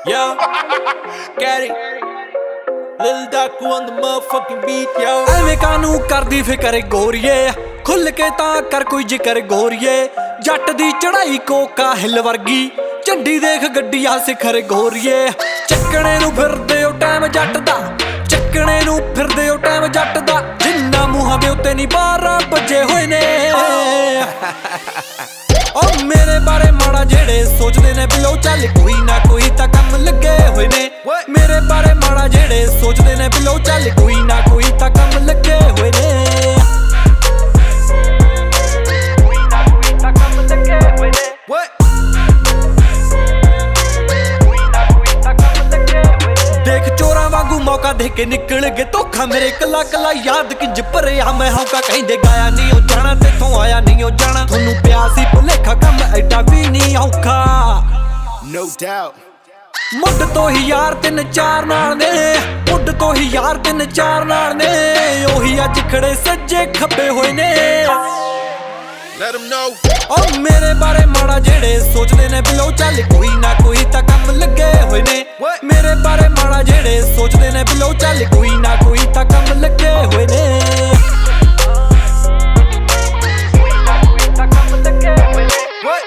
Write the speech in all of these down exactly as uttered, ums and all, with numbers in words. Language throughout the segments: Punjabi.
Yo, get it. Lil Daku on the motherfucking beat, yo. ਐਵੇਂ ਕਾਨੂੰ ਕਰਦੀ ਫਿਕਰ ਗੋਰੀਏ, ਖੁੱਲ ਕੇ ਤਾਂ ਕਰ ਕੋਈ ਜ਼ਿਕਰ ਗੋਰੀਏ। ਜੱਟ ਦੀ ਚੜਾਈ ਕੋਕਾ ਹਿੱਲ ਵਰਗੀ, ਝੰਡੀ ਦੇਖ ਗੱਡੀਆਂ ਸਿਖਰ ਗੋਰੀਏ। ਚੱਕਣੇ ਨੂੰ ਫਿਰਦੇ ਓ ਟਾਈਮ ਜੱਟ ਦਾ, ਚੱਕਣੇ ਨੂੰ ਫਿਰਦੇ ਓ ਟਾਈਮ ਜੱਟ ਦਾ। ਜਿੰਨਾ ਮੂੰਹਾਂ ਦੇ ਉੱਤੇ ਨਹੀਂ ਬਾਰਾਂ ਵੱਜੇ ਹੋਏ ਨੇ। ਓ ਮੇਰੇ ਬਾਰੇ ਮਾੜਾ ਜਿਹੜੇ ਸੋਚਦੇ ਨੇ ਬਿਲੋ ਚੱਲ ਕੋਈ ਨਾ ਕੋਈ ਤਾਂ ਕੰਮ ਲੱਗੇ ਹੋਏ ਨੇ। ਮੇਰੇ ਬਾਰੇ ਮਾੜਾ ਜਿਹੜੇ ਸੋਚਦੇ ਨੇ ਬਿਲੋ ਚੱਲ ਕੋਈ ਨਾ ਕੋਈ ਤਾਂ ਕੰਮ ਲੱਗੇ ਹੋਏ ਨੇ। ਕੋਈ ਨਾ ਕੋਈ ਤਾਂ ਕੰਮ ਲੱਗੇ ਹੋਏ ਨੇ। ਦੇਖ ਚੋਰਾਂ ਵਾਂਗੂ ਮੌਕਾ ਦੇ ਕੇ ਨਿਕਲ ਗਏ ਧੋਖਾ ਮੇਰੇ ਕੱਲਾ ਕੱਲਾ ਯਾਦ ਕਿੰਜ ਭਰਿਆ ਮੈਂ ਹੌਕਾ। ਕਹਿੰਦੇ ਗਾਇਆ ਨਹੀਂ ਉਹ ਜਾਣਾ ਤੇਥੋਂ ਆਇਆ ਨਹੀਂ ਉਹ ਜਾਣਾ। ਤੁਹਾਨੂੰ ਪਿਆ ਸੀ ਭੁਲੇਖਾ ਕੰਮ ਐਡਾ ਵੀ ਨਹੀਂ ਔਖਾ। No doubt. ਮੁੱਢ ਤੋਂ ਹੀ ਯਾਰ ਤਿੰਨ ਚਾਰ ਨਾਲ ਨੇ, ਮੁੱਢ ਤੋਂ ਹੀ ਯਾਰ ਤਿੰਨ ਚਾਰ ਨਾਲ ਨੇ। ਉਹੀ ਅੱਜ ਖੜੇ ਸੱਜੇ ਖੱਬੇ ਹੋਏ ਨੇ। Let them know. ਓ ਮੇਰੇ ਬਾਰੇ ਮਾੜਾ ਜਿਹੜੇ ਸੋਚਦੇ ਨੇ ਬਿਲੋ ਚੱਲ ਕੋਈ ਨਾ ਕੋਈ ਤਾਂ ਕੰਮ ਲੱਗੇ ਹੋਏ ਨੇ। ਮੇਰੇ ਬਾਰੇ ਮਾੜਾ ਜਿਹੜੇ ਸੋਚਦੇ ਨੇ ਬਿਲੋ ਚੱਲ ਕੋਈ ਨਾ ਕੋਈ ਤਾਂ ਕੰਮ ਲੱਗੇ ਹੋਏ ਨੇ। ਕੋਈ ਨਾ ਕੋਈ ਤਾਂ ਕੰਮ ਲੱਗੇ ਹੋਏ ਨੇ।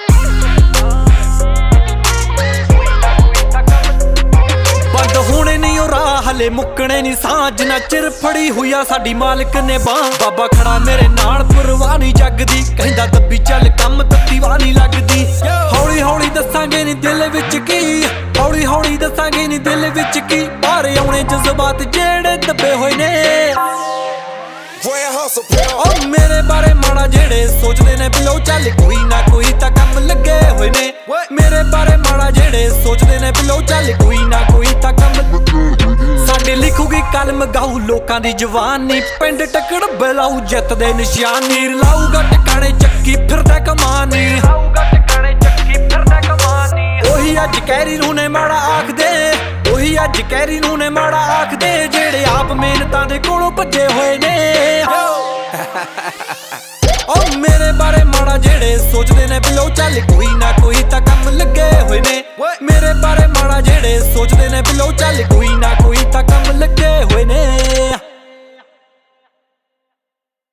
ਬੰਦ ਹੋਣੇ ਨਹੀਂ ਉਹ ਰਾਹ ਹਲੇ ਮੁੱਕਣੇ ਨਹੀਂ ਸਾਂ। ਜਿੰਨਾ ਚਿਰ ਫੜੀ ਹੋਈ ਆ ਸਾਡੀ ਮਾਲਕ ਨੇ ਬਾਂਹ। ਬਾਬਾ ਖੜਾ ਮੇਰੇ ਨਾਲ ਪਰਵਾਹ ਨਹੀਂ ਜੱਗ ਦੀ, ਕਹਿੰਦਾ ਦੱਬੀ ਚੱਲ ਕੰਮ ਤੱਤੀ ਵਾਹ ਨਹੀਂ ਲੱਗਦੀ। ਹੌਲੀ ਹੌਲੀ ਦੱਸਾਂਗੇ ਨੀ ਦਿਲ ਵਿੱਚ ਕੀ, ਹੌਲੀ ਹੌਲੀ ਦੱਸਾਂਗੇ ਨੀ ਦਿਲ ਵਿੱਚ ਕੀ। ਬਾਹਰ ਆਉਣੇ ਜਜ਼ਬਾਤ ਜਿਹੜੇ ਦੱਬੇ ਹੋਏ ਨੇ। ਓ ਮੇਰੇ ਬਾਰੇ ਮਾੜਾ ਜਿਹੜੇ ਸੋਚਦੇ ਨੇ ਬਿਲੋ ਚੱਲ ਕੋਈ ਨਾ ਕੋਈ ਤਾਂ ਕੰਮ ਲੱਗੇ ਹੋਏ ਨੇ। ਮੇਰੇ ਬਾਰੇ ਮਾੜਾ ਜਿਹੜੇ ਸੋਚਦੇ ਨੇ ਬਿਲੋ ਚੱਲ ਕੋਈ ਨਾ ਕੋਈ ਤਾਂ ਕੰਮ। ਸਾਡੇ ਲਿਖੂਗੀ ਕਲਮ ਗਾਊ ਲੋਕਾਂ ਦੀ ਜਵਾਨੀ, ਪਿੰਡ ਟੱਕੜ ਬਲਾਊ ਜਿੱਤ ਦੇ ਨਿਸ਼ਾਨੀ। ਲਾਊਗਾ ਟਿਕਾਣੇ ਚੱਕੀ ਫਿਰਦਾ ਕਮਾਨੀ, ਲਾਊਗਾ ਟਿਕਾਣੇ ਚੱਕੀ ਫਿਰਦਾ ਕਮਾਨੀ। ਉਹੀ ਅੱਜ ਕੈਰੀ ਨੂੰ ਨੇ ਮਾੜਾ ਆਖਦੇ, ਉਹੀ ਅੱਜ ਕੈਰੀ ਨੂੰ ਨੇ ਮਾੜਾ ਆਖਦੇ। ਜਿਹੜੇ ਆਪ ਮਿਹਨਤਾਂ ਦੇ ਕੋਲੋਂ ਭੱਜੇ ਹੋਏ ਨੇ। ਓ ਮੇਰੇ ਬਾਰੇ ਮਾੜਾ ਜਿਹੜੇ ਸੋਚਦੇ ਨੇ ਬਿਲੋ ਚੱਲ ਕੋਈ